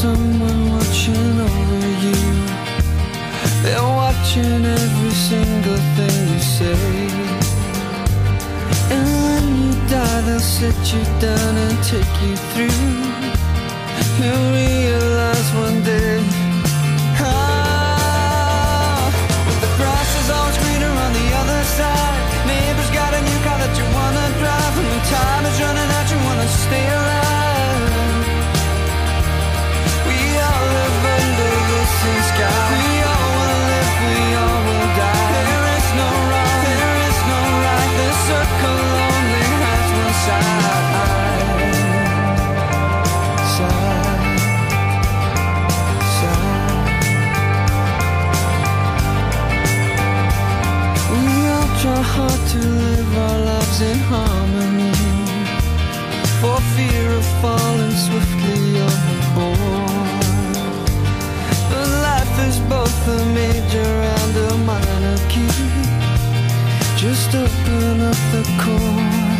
someone watching over you. They're watching every single thing you say. And when you die, they'll sit you down and take you through. You'll realize one day, but the grass is always greener on the other side. Neighbor's got a new car that you wanna drive. And when time is running out, you wanna stay alive. We all live under the same sky. We all wanna live, we all will die. There is no wrong, there is no right. The circle only has one side. Try hard to live our lives in harmony, for fear of falling swiftly overboard. But life is both a major and a minor key. Just open up the chord.